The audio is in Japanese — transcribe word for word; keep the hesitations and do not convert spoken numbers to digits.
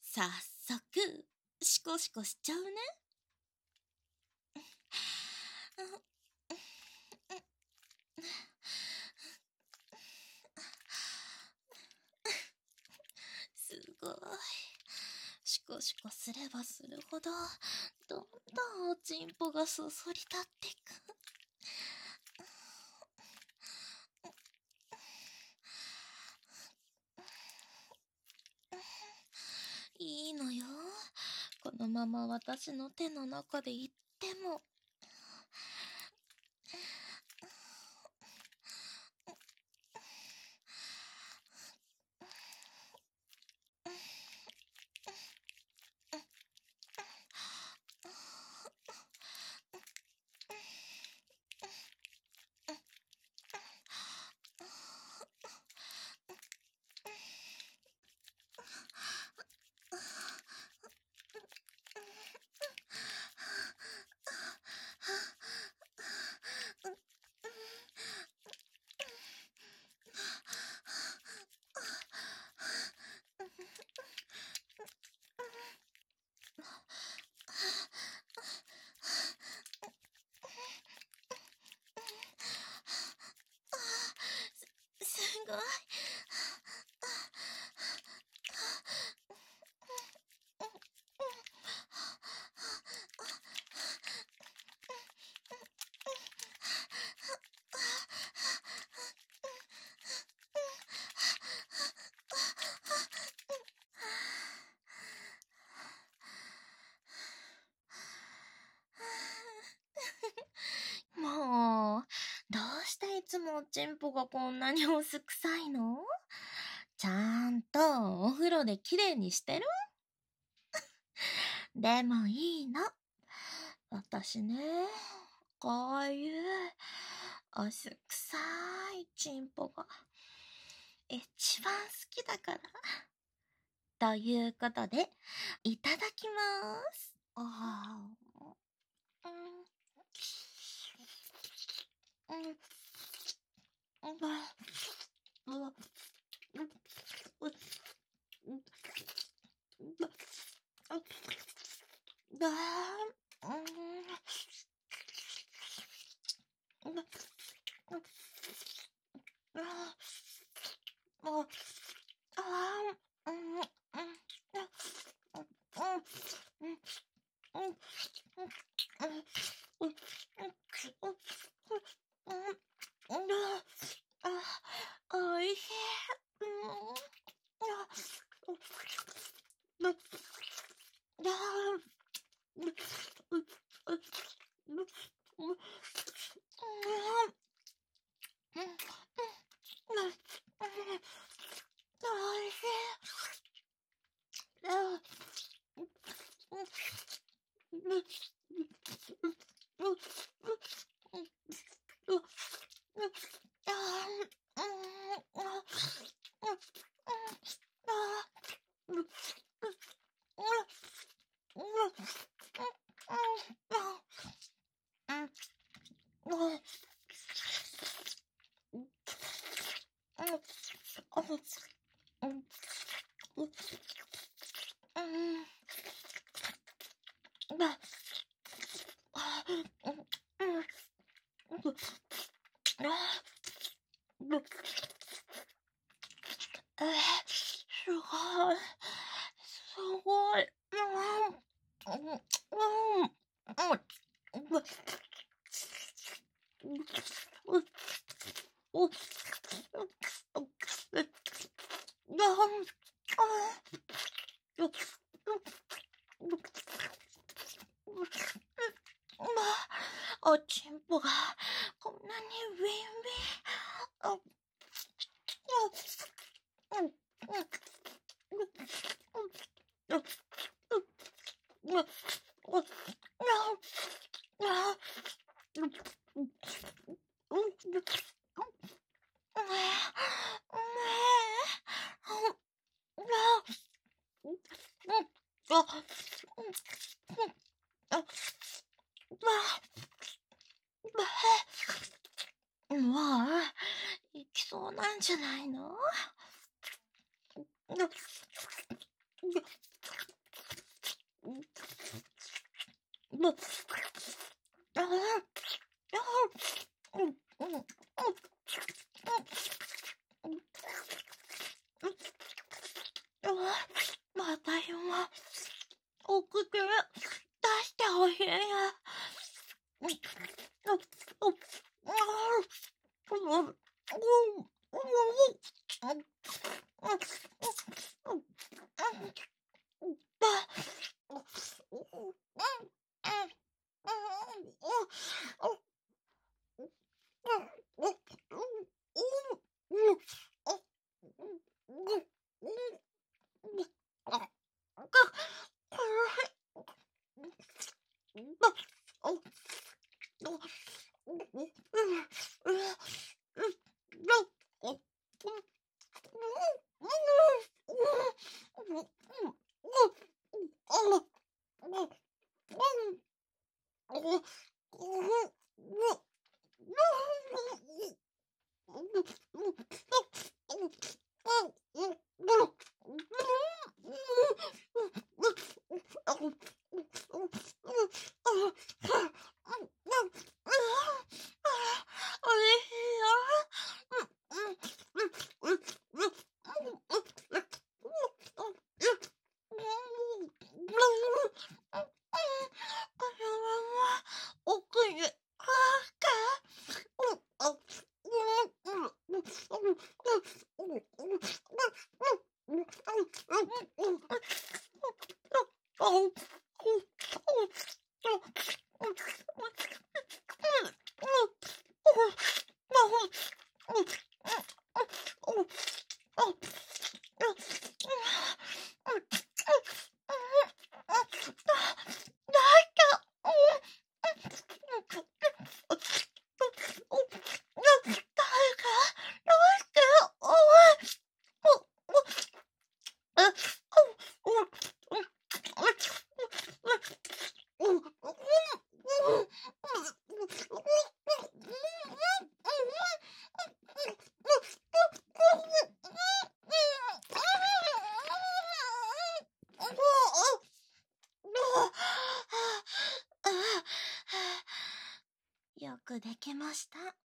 早速、シコシコしちゃうね。すごい。シコシコすればするほど、どんどんおちんぽがそそり立っていく。いいのよ。このまま私の手の中でいっても。すごい。もう、どうしていつもおちんぽがこんなにお酢臭いの？ちゃんとお風呂できれいにしてる？でもいいの。私ね、こういうお酢臭いちんぽが一番好きだから。ということで、いただきます。あーうんうんうんうんおいしい。えー、すごい。すごい。うん。うん。うん。うん。おちんぽがこんなにウィンウィン。もう、いきそうなんじゃないの？ また今、奥手出してほしいな。よくできました。